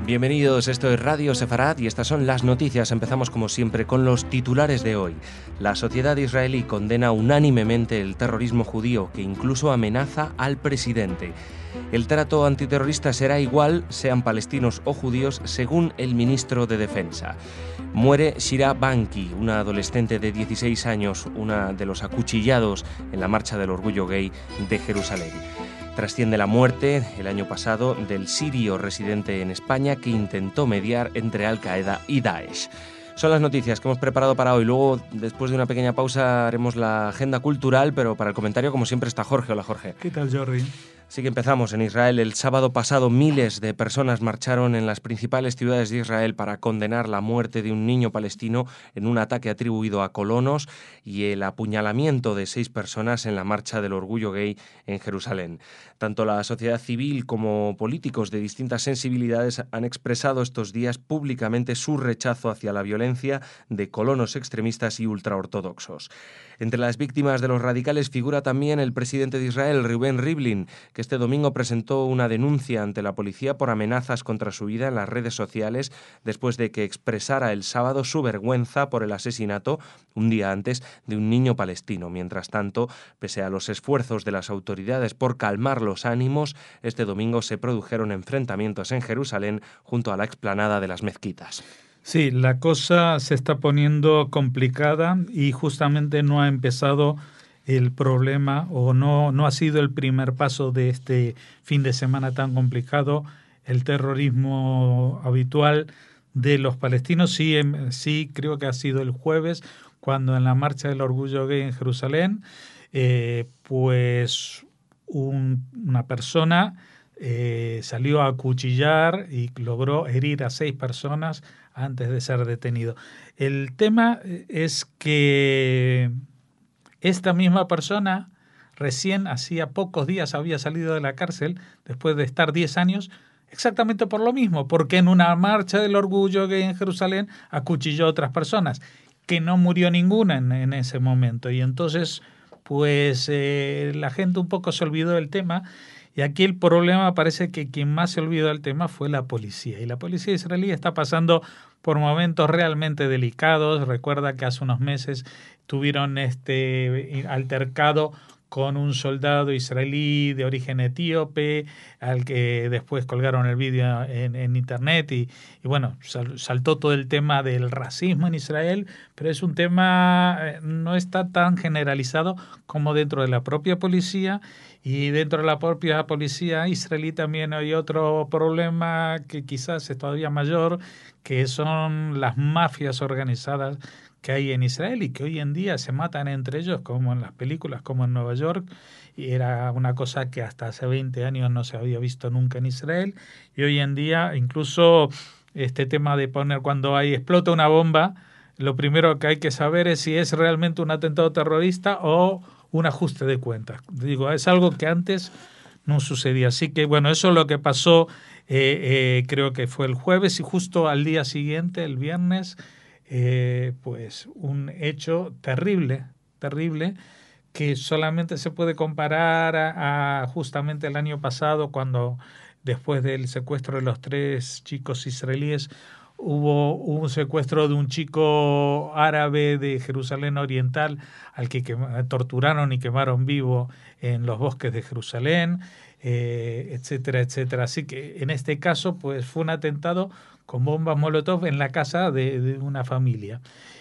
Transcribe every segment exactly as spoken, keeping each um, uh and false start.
Bienvenidos, esto es Radio Sefarad y estas son las noticias. Empezamos como siempre con los titulares de hoy. La sociedad israelí condena unánimemente el terrorismo judío que incluso amenaza al presidente. El trato antiterrorista será igual, sean palestinos o judíos, según el ministro de Defensa. Muere Shira Banki, una adolescente de dieciséis años, una de los acuchillados en la Marcha del Orgullo Gay de Jerusalén. Trasciende la muerte el año pasado del sirio residente en España que intentó mediar entre Al-Qaeda y Daesh. Son las noticias que hemos preparado para hoy. Luego, después de una pequeña pausa, haremos la agenda cultural, pero para el comentario, como siempre, está Jorge. Hola, Jorge. ¿Qué tal, Jordi? Así que empezamos. En Israel, el sábado pasado, miles de personas marcharon en las principales ciudades de Israel para condenar la muerte de un niño palestino en un ataque atribuido a colonos y el apuñalamiento de seis personas en la Marcha del Orgullo Gay en Jerusalén. Tanto la sociedad civil como políticos de distintas sensibilidades han expresado estos días públicamente su rechazo hacia la violencia de colonos extremistas y ultraortodoxos. Entre las víctimas de los radicales figura también el presidente de Israel, Reuven Rivlin, que este domingo presentó una denuncia ante la policía por amenazas contra su vida en las redes sociales después de que expresara el sábado su vergüenza por el asesinato, un día antes, de un niño palestino. Mientras tanto, pese a los esfuerzos de las autoridades por calmar los ánimos, este domingo se produjeron enfrentamientos en Jerusalén junto a la explanada de las mezquitas. Sí, la cosa se está poniendo complicada y justamente no ha empezado el problema o no, no ha sido el primer paso de este fin de semana tan complicado. El terrorismo habitual de los palestinos, sí, sí creo que ha sido el jueves, cuando en la Marcha del Orgullo Gay en Jerusalén, eh, pues un, una persona eh, salió a acuchillar y logró herir a seis personas antes de ser detenido. El tema es que esta misma persona recién hacía pocos días había salido de la cárcel después de estar diez años exactamente por lo mismo, porque en una marcha del orgullo gay en Jerusalén acuchilló a otras personas, que no murió ninguna en, en ese momento. Y entonces, pues eh, la gente un poco se olvidó del tema. Y aquí el problema parece que quien más se olvidó del tema fue la policía. Y la policía israelí está pasando por momentos realmente delicados. Recuerda que hace unos meses tuvieron este altercado con un soldado israelí de origen etíope, al que después colgaron el vídeo en, en internet y, y bueno, sal, saltó todo el tema del racismo en Israel, pero es un tema, no está tan generalizado como dentro de la propia policía. Y dentro de la propia policía israelí también hay otro problema que quizás es todavía mayor, que son las mafias organizadas que hay en Israel y que hoy en día se matan entre ellos, como en las películas, como en Nueva York, y era una cosa que hasta hace veinte años no se había visto nunca en Israel, y hoy en día incluso este tema de poner cuando hay explota una bomba, lo primero que hay que saber es si es realmente un atentado terrorista o un ajuste de cuentas. Digo, es algo que antes no sucedía. Así que, bueno, eso es lo que pasó, eh, eh, creo que fue el jueves, y justo al día siguiente, el viernes, eh, pues un hecho terrible, terrible, que solamente se puede comparar a, a justamente el año pasado, cuando después del secuestro de los tres chicos israelíes, Hubo un secuestro de un chico árabe de Jerusalén Oriental al que quem- torturaron y quemaron vivo en los bosques de Jerusalén, eh, etcétera, etcétera. Así que en este caso pues fue un atentado con bombas Molotov en la casa de, de una familia.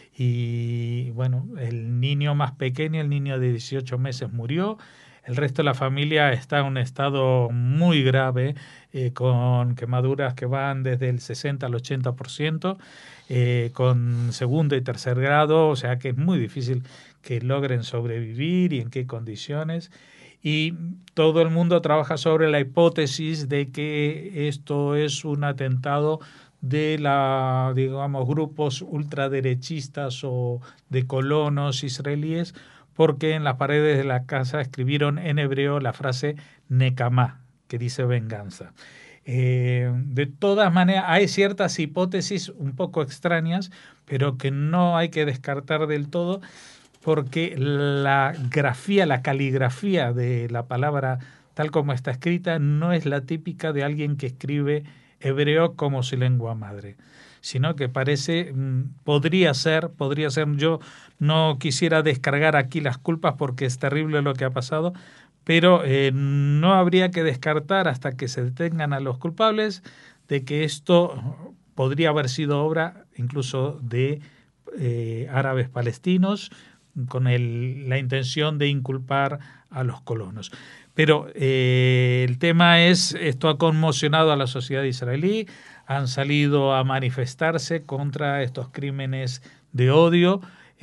Y bueno, el niño más pequeño, el niño de dieciocho meses, murió. El resto de la familia está en un estado muy grave, eh, con quemaduras que van desde el sesenta al ochenta por ciento, eh, con segundo y tercer grado, o sea que es muy difícil que logren sobrevivir y en qué condiciones. Y todo el mundo trabaja sobre la hipótesis de que esto es un atentado de la, digamos, grupos ultraderechistas o de colonos israelíes, porque en las paredes de la casa escribieron en hebreo la frase Nekamá, que dice venganza. Eh, de todas maneras, hay ciertas hipótesis un poco extrañas, pero que no hay que descartar del todo, porque la grafía, la caligrafía de la palabra tal como está escrita no es la típica de alguien que escribe hebreo como su lengua madre, sino que parece, podría ser, podría ser, yo no quisiera descargar aquí las culpas porque es terrible lo que ha pasado, pero eh, no habría que descartar hasta que se detengan a los culpables de que esto podría haber sido obra incluso de eh, árabes palestinos con el, la intención de inculpar a los colonos. Pero eh, el tema es, esto ha conmocionado a la sociedad israelí, han salido a manifestarse contra estos crímenes de odio,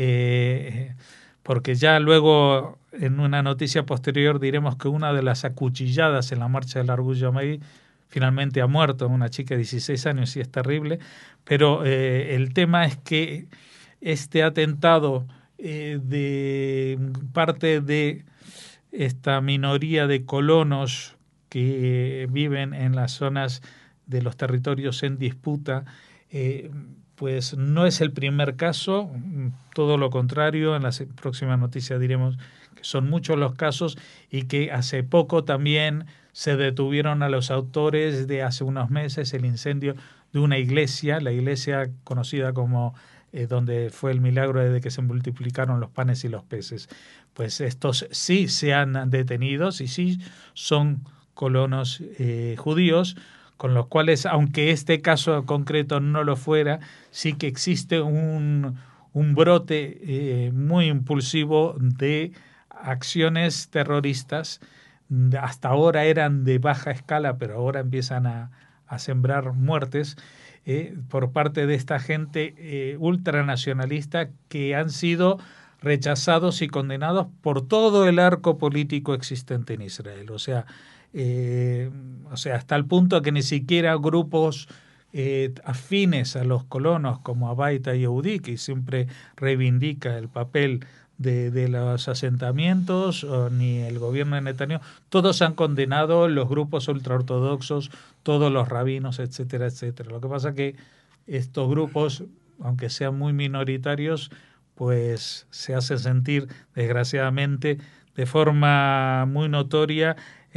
eh, porque ya luego en una noticia posterior diremos que una de las acuchilladas en la Marcha del Orgullo Yomí finalmente ha muerto, una chica de dieciséis años, y es terrible, pero eh, el tema es que este atentado eh, de parte de esta minoría de colonos que viven en las zonas de los territorios en disputa, eh, pues no es el primer caso, todo lo contrario, en la próxima noticia diremos que son muchos los casos y que hace poco también se detuvieron a los autores de hace unos meses el incendio de una iglesia, la iglesia conocida como eh, donde fue el milagro de que se multiplicaron los panes y los peces. Pues estos sí se han detenido y sí son colonos eh, judíos, con los cuales, aunque este caso concreto no lo fuera, sí que existe un, un brote eh, muy impulsivo de acciones terroristas. Hasta ahora eran de baja escala, pero ahora empiezan a, a sembrar muertes eh, por parte de esta gente eh, ultranacionalista que han sido rechazados y condenados por todo el arco político existente en Israel. O sea, eh, o sea, hasta el punto que ni siquiera grupos eh, afines a los colonos como Abait Yehudí, que siempre reivindica el papel de, de los asentamientos, o ni el gobierno de Netanyahu, todos han condenado, los grupos ultraortodoxos, todos los rabinos, etcétera, etcétera. Lo que pasa es que estos grupos, aunque sean muy minoritarios, pues se hacen sentir, desgraciadamente, de forma muy notoria, e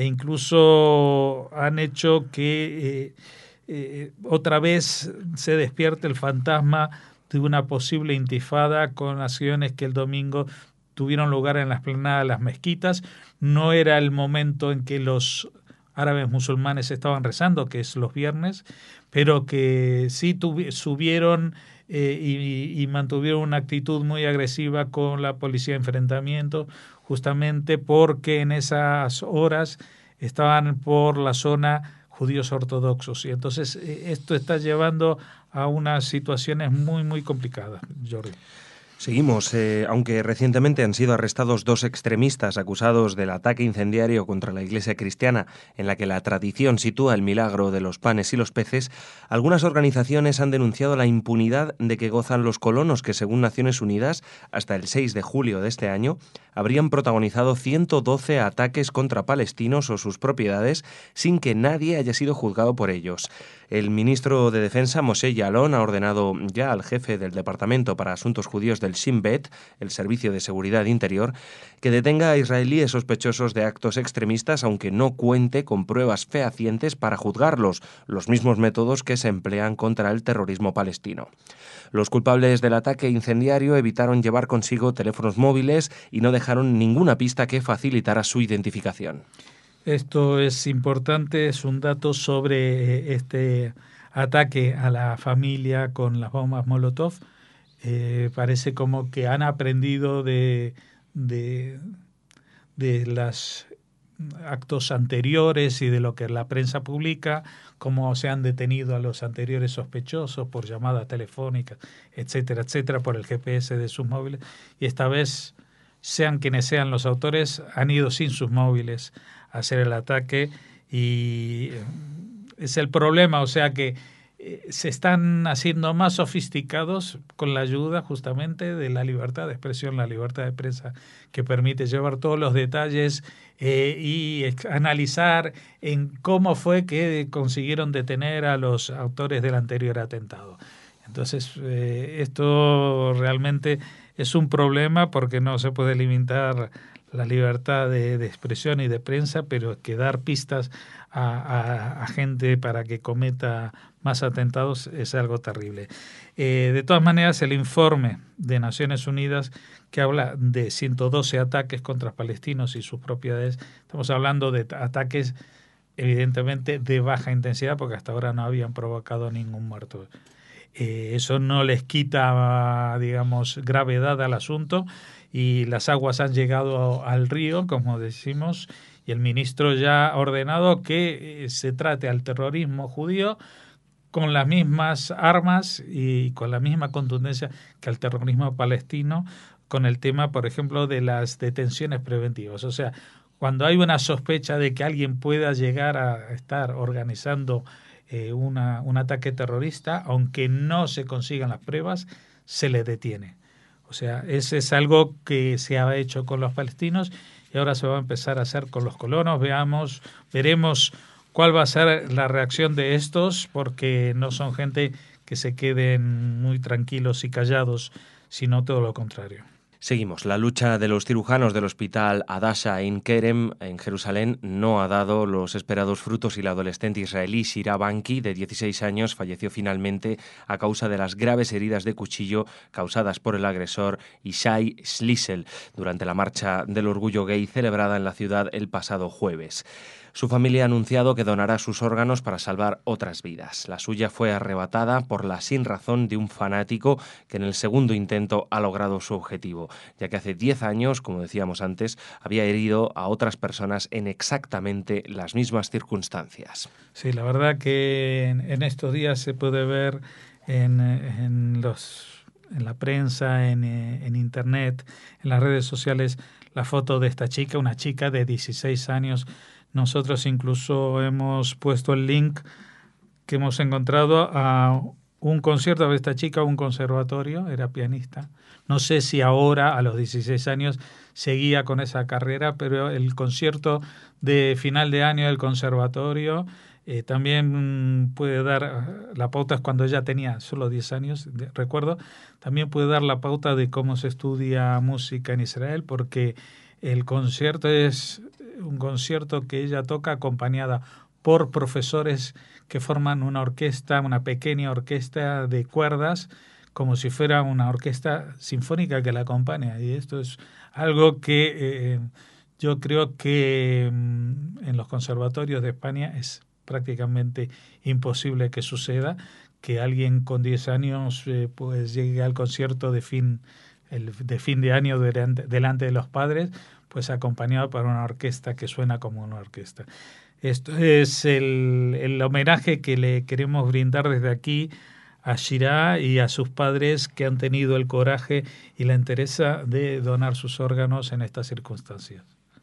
incluso han hecho que eh, eh, otra vez se despierte el fantasma de una posible intifada con acciones que el domingo tuvieron lugar en la explanada de las mezquitas. No era el momento en que los árabes musulmanes estaban rezando, que es los viernes, pero que sí tuvi- subieron eh, y, y mantuvieron una actitud muy agresiva con la policía de enfrentamiento, justamente porque en esas horas estaban por la zona judíos ortodoxos, y entonces eh, esto está llevando a unas situaciones muy, muy complicadas, Jordi. Seguimos, eh, aunque recientemente han sido arrestados dos extremistas acusados del ataque incendiario contra la iglesia cristiana en la que la tradición sitúa el milagro de los panes y los peces, algunas organizaciones han denunciado la impunidad de que gozan los colonos que, según Naciones Unidas, hasta el seis de julio de este año, habrían protagonizado ciento doce ataques contra palestinos o sus propiedades sin que nadie haya sido juzgado por ellos. El ministro de Defensa, Moshe Yaalon, ha ordenado ya al jefe del Departamento para Asuntos Judíos del Shin Bet, el Servicio de Seguridad Interior, que detenga a israelíes sospechosos de actos extremistas, aunque no cuente con pruebas fehacientes para juzgarlos, los mismos métodos que se emplean contra el terrorismo palestino. Los culpables del ataque incendiario evitaron llevar consigo teléfonos móviles y no dejaron ninguna pista que facilitara su identificación. Esto es importante, es un dato sobre este ataque a la familia con las bombas Molotov. Eh, parece como que han aprendido de, de, de los actos anteriores y de lo que la prensa publica, cómo se han detenido a los anteriores sospechosos por llamadas telefónicas, etcétera, etcétera, por el G P S de sus móviles. Y esta vez, sean quienes sean los autores, han ido sin sus móviles a hacer el ataque, y es el problema, o sea que eh, se están haciendo más sofisticados con la ayuda justamente de la libertad de expresión, la libertad de prensa, que permite llevar todos los detalles eh, y ex- analizar en cómo fue que consiguieron detener a los autores del anterior atentado. Entonces, eh, esto realmente es un problema porque no se puede limitar la libertad de, de expresión y de prensa, pero que dar pistas a, a, a gente para que cometa más atentados es algo terrible. Eh, de todas maneras, el informe de Naciones Unidas que habla de ciento doce ataques contra palestinos y sus propiedades, estamos hablando de ataques evidentemente de baja intensidad, porque hasta ahora no habían provocado ningún muerto. Eh, eso no les quita, digamos, gravedad al asunto, y las aguas han llegado al río, como decimos, y el ministro ya ha ordenado que eh, se trate al terrorismo judío con las mismas armas y con la misma contundencia que al terrorismo palestino, con el tema, por ejemplo, de las detenciones preventivas. O sea, cuando hay una sospecha de que alguien pueda llegar a estar organizando eh, una, un ataque terrorista, aunque no se consigan las pruebas, se le detiene. O sea, ese es algo que se ha hecho con los palestinos y ahora se va a empezar a hacer con los colonos. Veamos, veremos cuál va a ser la reacción de estos, porque no son gente que se queden muy tranquilos y callados, sino todo lo contrario. Seguimos. La lucha de los cirujanos del hospital Hadassah Ein Kerem en Jerusalén no ha dado los esperados frutos y la adolescente israelí Shira Banki, de dieciséis años, falleció finalmente a causa de las graves heridas de cuchillo causadas por el agresor Ishai Schliessel durante la marcha del orgullo gay celebrada en la ciudad el pasado jueves. Su familia ha anunciado que donará sus órganos para salvar otras vidas. La suya fue arrebatada por la sinrazón de un fanático que en el segundo intento ha logrado su objetivo, ya que hace diez años, como decíamos antes, había herido a otras personas en exactamente las mismas circunstancias. Sí, la verdad que en, en estos días se puede ver en, en, los, en la prensa, en, en internet, en las redes sociales, la foto de esta chica, una chica de dieciséis años. Nosotros incluso hemos puesto el link que hemos encontrado a un concierto de esta chica, un conservatorio, era pianista. No sé si ahora, a los dieciséis años, seguía con esa carrera, pero el concierto de final de año del conservatorio eh, también puede dar la pauta, cuando ella tenía solo diez años, de, recuerdo, también puede dar la pauta de cómo se estudia música en Israel, porque el concierto es un concierto que ella toca acompañada por profesores que forman una orquesta, una pequeña orquesta de cuerdas, como si fuera una orquesta sinfónica que la acompaña. Y esto es algo que eh, yo creo que mm, en los conservatorios de España es prácticamente imposible que suceda, que alguien con diez años eh, pues llegue al concierto de fin, el, de fin de año delante, delante de los padres, pues acompañado por una orquesta que suena como una orquesta. Esto es el, el homenaje que le queremos brindar desde aquí a Shira y a sus padres, que han tenido el coraje y la entereza de donar sus órganos en estas circunstancias.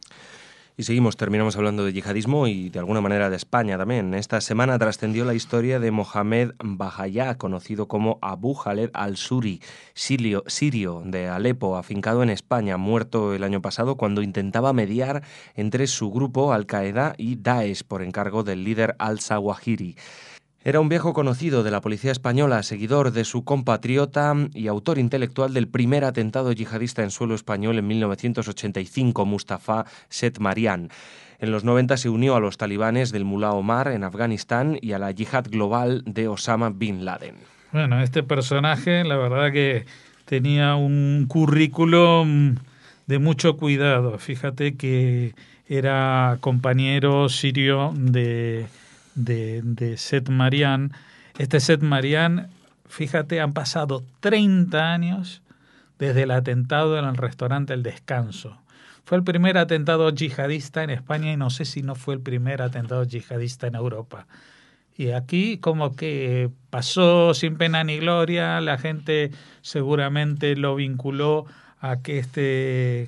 Y seguimos, terminamos hablando de yihadismo y de alguna manera de España también. Esta semana trascendió la historia de Mohamed Bahaya, conocido como Abu Khaled al-Suri, sirio, sirio de Alepo, afincado en España, muerto el año pasado cuando intentaba mediar entre su grupo Al-Qaeda y Daesh por encargo del líder al-Zawahiri. Era un viejo conocido de la policía española, seguidor de su compatriota y autor intelectual del primer atentado yihadista en suelo español en mil novecientos ochenta y cinco, Mustafa Setmarian. En los noventa se unió a los talibanes del Mullah Omar en Afganistán y a la yihad global de Osama Bin Laden. Bueno, este personaje, la verdad que tenía un currículum de mucho cuidado. Fíjate que era compañero sirio de... de, de Setmarian. Este Setmarian, fíjate, han pasado treinta años desde el atentado en el restaurante El Descanso. Fue el primer atentado yihadista en España y no sé si no fue el primer atentado yihadista en Europa. Y aquí como que pasó sin pena ni gloria, la gente seguramente lo vinculó a que este...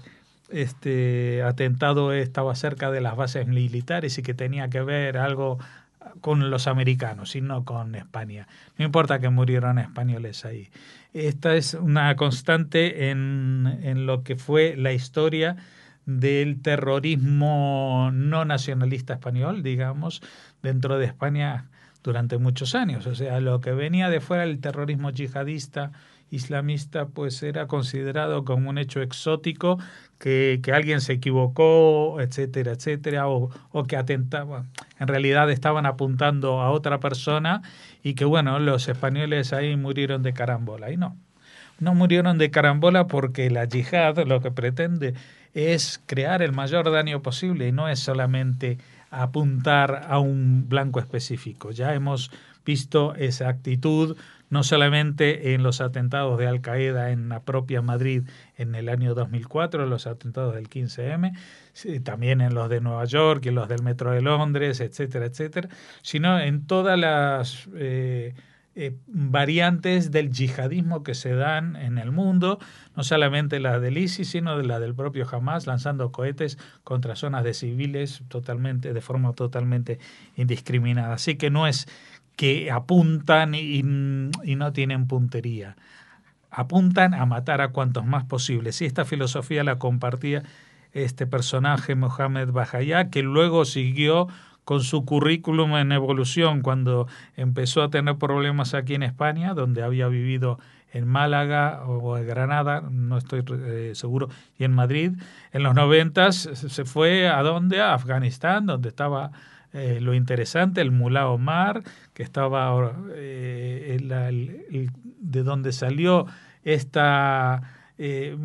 este atentado estaba cerca de las bases militares y que tenía que ver algo con los americanos y no con España. No importa que murieran españoles ahí. Esta es una constante en, en lo que fue la historia del terrorismo no nacionalista español, digamos. Dentro de España durante muchos años. O sea, lo que venía de fuera del terrorismo yihadista islamista, pues era considerado como un hecho exótico, que, que alguien se equivocó, etcétera, etcétera, o, o que atentaba, en realidad estaban apuntando a otra persona, y que bueno, los españoles ahí murieron de carambola. Y no, no murieron de carambola, porque la yihad lo que pretende es crear el mayor daño posible, y no es solamente apuntar a un blanco específico. Ya hemos visto esa actitud no solamente en los atentados de Al Qaeda en la propia Madrid en el año dos mil cuatro, los atentados del quince eme, también en los de Nueva York y en los del Metro de Londres, etcétera, etcétera, sino en todas las eh, eh, variantes del yihadismo que se dan en el mundo, no solamente la del ISIS, sino de la del propio Hamas, lanzando cohetes contra zonas de civiles totalmente, de forma totalmente indiscriminada. Así que no es que apuntan y, y no tienen puntería. Apuntan a matar a cuantos más posibles. Y esta filosofía la compartía este personaje, Mohamed Bahaya, que luego siguió con su currículum en evolución cuando empezó a tener problemas aquí en España, donde había vivido en Málaga o en Granada, no estoy eh, seguro, y en Madrid. En los noventas se fue ¿a dónde? A Afganistán, donde estaba Eh, lo interesante, el Mulá Omar, que estaba eh, el, el, el, de donde salió esta eh,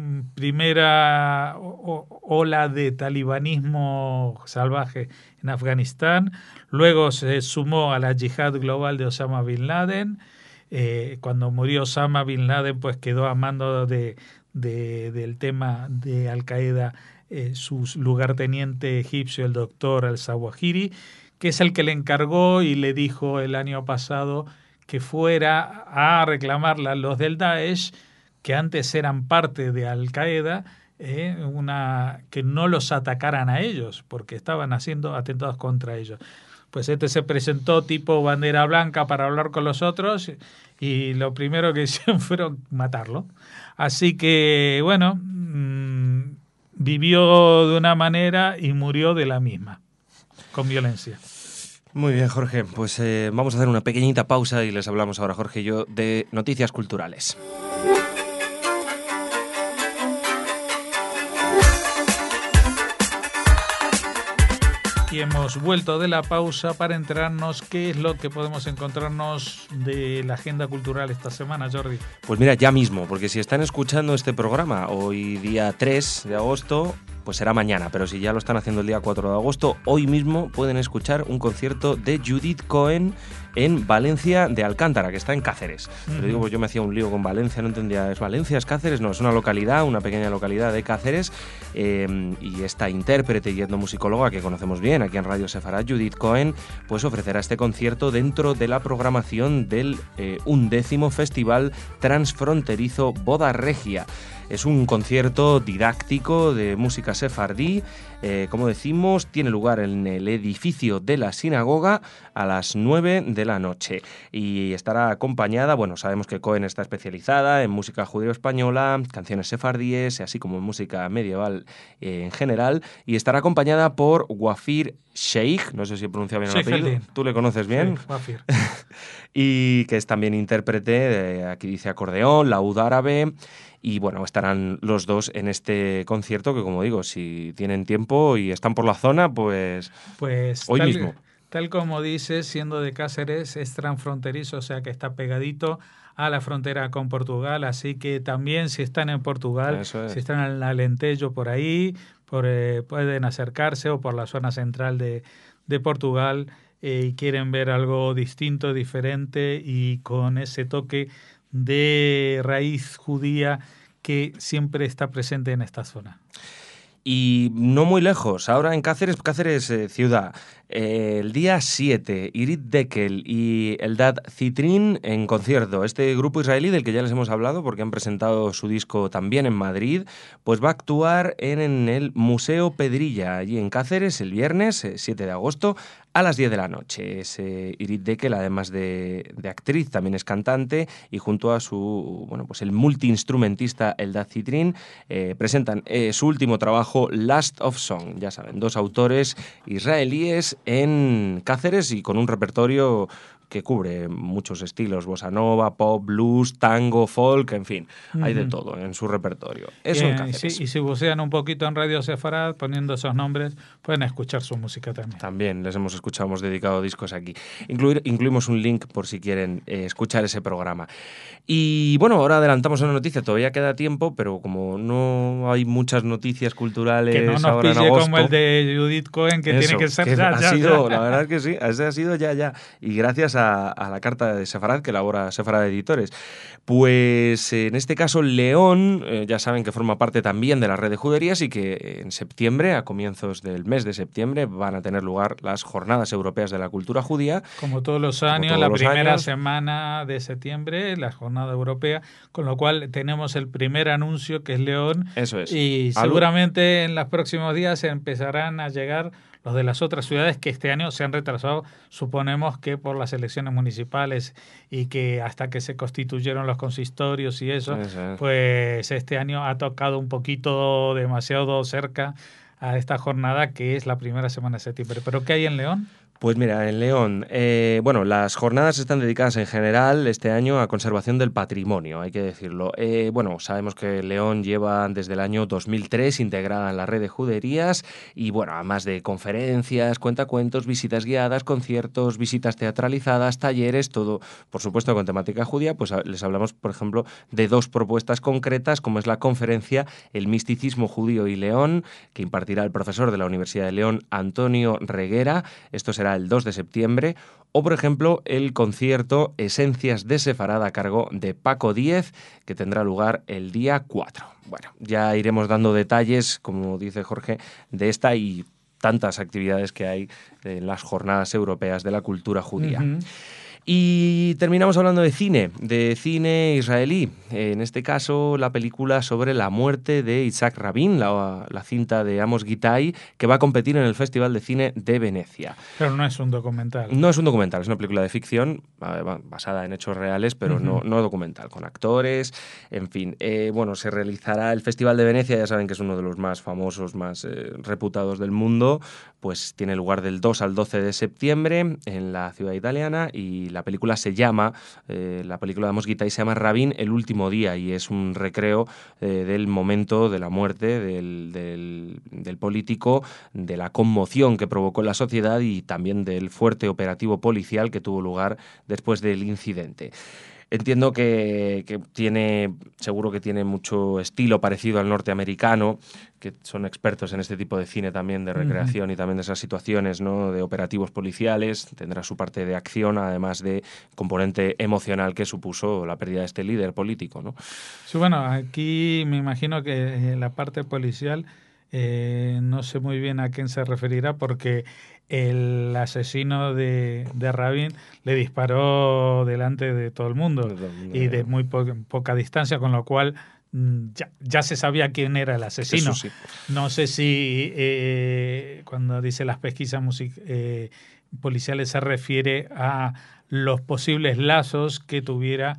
primera o, ola de talibanismo salvaje en Afganistán. Luego se sumó a la yihad global de Osama Bin Laden. Eh, cuando murió Osama Bin Laden, pues quedó a mando de, de, del tema de Al Qaeda eh, su lugarteniente egipcio, el doctor al-Zawahiri, que es el que le encargó y le dijo el año pasado que fuera a reclamarle a los del Daesh, que antes eran parte de Al Qaeda, eh, una, que no los atacaran a ellos, porque estaban haciendo atentados contra ellos. Pues este se presentó tipo bandera blanca para hablar con los otros, y lo primero que hicieron fueron matarlo. Así que, bueno, mmm, vivió de una manera y murió de la misma, con violencia. Muy bien, Jorge. Pues eh, vamos a hacer una pequeñita pausa y les hablamos ahora, Jorge y yo, de noticias culturales. Y hemos vuelto de la pausa para enterarnos qué es lo que podemos encontrarnos de la agenda cultural esta semana, Jordi. Pues mira, ya mismo, porque si están escuchando este programa hoy día tres de agosto, pues será mañana, pero si ya lo están haciendo el día cuatro de agosto, hoy mismo pueden escuchar un concierto de Judith Cohen en Valencia de Alcántara, que está en Cáceres. Uh-huh. Pero digo, pues yo me hacía un lío con Valencia, no entendía, ¿es Valencia, es Cáceres? No, es una localidad, una pequeña localidad de Cáceres, eh, y esta intérprete y etnomusicóloga que conocemos bien aquí en Radio Sefarad, Judith Cohen, pues ofrecerá este concierto dentro de la programación del eh, undécimo Festival Transfronterizo Boda Regia. Es un concierto didáctico de música sefardí, eh, como decimos, tiene lugar en el edificio de la sinagoga a las nueve de la noche y estará acompañada, bueno, sabemos que Cohen está especializada en música judío-española, canciones sefardíes, así como en música medieval eh, en general, y estará acompañada por Wafir Sheikh, no sé si pronuncia bien el apellido, ¿tú le conoces bien? Sí, Wafir. Y que es también intérprete, de, aquí dice acordeón, laúd árabe. Y bueno, estarán los dos en este concierto que, como digo, si tienen tiempo y están por la zona, pues, pues hoy tal, mismo. Tal como dices, siendo de Cáceres, es transfronterizo, o sea que está pegadito a la frontera con Portugal, así que también si están en Portugal, es. si están en Alentejo por ahí, por, eh, pueden acercarse, o por la zona central de, de Portugal, eh, y quieren ver algo distinto, diferente y con ese toque de raíz judía que siempre está presente en esta zona. Y no muy lejos, ahora en Cáceres, Cáceres eh, ciudad, eh, el día siete, Irit Dekel y Eldad Zitrin en concierto. Este grupo israelí del que ya les hemos hablado porque han presentado su disco también en Madrid, pues va a actuar en, en el Museo Pedrilla, allí en Cáceres, el viernes eh, siete de agosto, a las diez de la noche. Es eh, Irit Dekel, además de, de actriz, también es cantante, y junto a su, bueno, pues el multiinstrumentista Eldad Zitrin, eh, presentan eh, su último trabajo, Last of Song. Ya saben, dos autores israelíes en Cáceres y con un repertorio que cubre muchos estilos, bossa nova, pop, blues, tango, folk, en fin, uh-huh. hay de todo en su repertorio. Eso eh, en Cáceres. Sí, y si bucean un poquito en Radio Sefarad, poniendo esos nombres, pueden escuchar su música también. También les hemos escuchado, hemos dedicado discos aquí. Incluir, incluimos un link por si quieren eh, escuchar ese programa. Y bueno, ahora adelantamos una noticia, todavía queda tiempo, pero como no hay muchas noticias culturales que no nos ahora pille en agosto, como el de Judith Cohen, que eso, tiene que ser que ya, ha ya, sido, ya. La verdad es que sí, ese ha sido ya, ya. Y gracias a, a la carta de Sefarad que elabora Sefarad Editores. Pues en este caso León, eh, ya saben que forma parte también de la red de juderías y que en septiembre, a comienzos del mes de septiembre, van a tener lugar las Jornadas Europeas de la Cultura Judía. Como todos los años, todos la los primera años. semana de septiembre, la Jornada Europea, con lo cual tenemos el primer anuncio que es León. Eso es. Y Algo... seguramente en los próximos días empezarán a llegar los de las otras ciudades que este año se han retrasado, suponemos que por las elecciones municipales y que hasta que se constituyeron los consistorios y eso, eso es. Pues este año ha tocado un poquito demasiado cerca a esta jornada que es la primera semana de septiembre. ¿Pero qué hay en León? Pues mira, en León, eh, bueno, las jornadas están dedicadas en general este año a conservación del patrimonio, hay que decirlo. Eh, bueno, sabemos que León lleva desde el año dos mil tres integrada en la red de juderías y bueno, además de conferencias, cuentacuentos, visitas guiadas, conciertos, visitas teatralizadas, talleres, todo, por supuesto, con temática judía, pues les hablamos, por ejemplo, de dos propuestas concretas, como es la conferencia El misticismo judío y León, que impartirá el profesor de la Universidad de León, Antonio Reguera. Esto será el dos de septiembre, o por ejemplo el concierto Esencias de Sefarad a cargo de Paco Díez, que tendrá lugar el día cuatro. Bueno, ya iremos dando detalles, como dice Jorge, de esta y tantas actividades que hay en las Jornadas Europeas de la Cultura Judía. Uh-huh. Y terminamos hablando de cine, de cine israelí. En este caso, la película sobre la muerte de Isaac Rabin, la, la cinta de Amos Gitai, que va a competir en el Festival de Cine de Venecia. Pero no es un documental. No es un documental, es una película de ficción basada en hechos reales, pero uh-huh. no, no documental, con actores, en fin. Eh, bueno, se realizará el Festival de Venecia, ya saben que es uno de los más famosos, más eh, reputados del mundo, pues tiene lugar del dos al doce de septiembre en la ciudad italiana y la película se llama, eh, la película de Amos Gitai se llama Rabin, el último día, y es un recreo eh, del momento de la muerte del, del, del político, de la conmoción que provocó en la sociedad y también del fuerte operativo policial que tuvo lugar después del incidente. Entiendo que, que tiene, seguro que tiene mucho estilo parecido al norteamericano, que son expertos en este tipo de cine también de recreación uh-huh. y también de esas situaciones, ¿no?, de operativos policiales. Tendrá su parte de acción, además de componente emocional que supuso la pérdida de este líder político, ¿no? Sí, bueno, aquí me imagino que la parte policial, eh, no sé muy bien a quién se referirá, porque el asesino de, de Rabin le disparó delante de todo el mundo y de muy po- poca distancia, con lo cual ya, ya se sabía quién era el asesino. Sí. No sé si eh, cuando dice las pesquisas music- eh, policiales se refiere a los posibles lazos que tuviera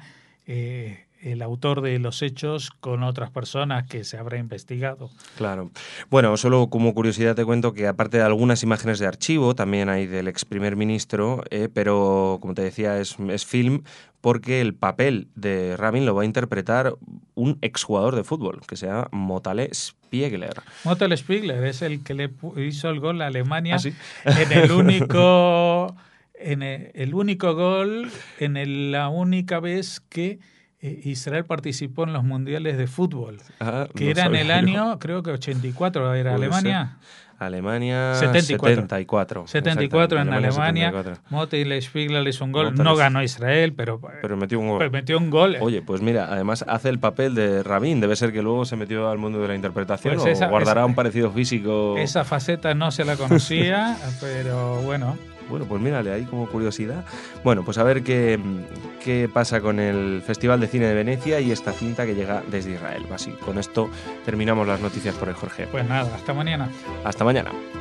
eh, el autor de los hechos con otras personas que se habrá investigado. Claro. Bueno, solo como curiosidad te cuento que aparte de algunas imágenes de archivo, también hay del ex primer ministro, eh, pero como te decía, es, es film, porque el papel de Rabin lo va a interpretar un exjugador de fútbol, que se llama Motale Spiegler. Motale Spiegler es el que le hizo el gol a Alemania. ¿Ah, sí? En el único, en el, el único gol, en el, la única vez que Israel participó en los mundiales de fútbol, ah, que no era en el yo. año, creo que ochenta y cuatro era Puede Alemania. Ser. Alemania setenta y cuatro. setenta y cuatro. setenta y cuatro en Alemania. Alemania. Motale Spiegler hizo un gol. Motale. No ganó Israel, pero, pero metió un gol. Pero metió un gol. Oye, pues mira, además hace el papel de Rabin. Debe ser que luego se metió al mundo de la interpretación pues o esa, guardará esa, un parecido físico. Esa faceta no se la conocía, pero bueno. Bueno, pues mírale ahí como curiosidad. Bueno, pues a ver qué, qué pasa con el Festival de Cine de Venecia y esta cinta que llega desde Israel. Así, con esto terminamos las noticias por el Jorge. Pues nada, hasta mañana. Hasta mañana.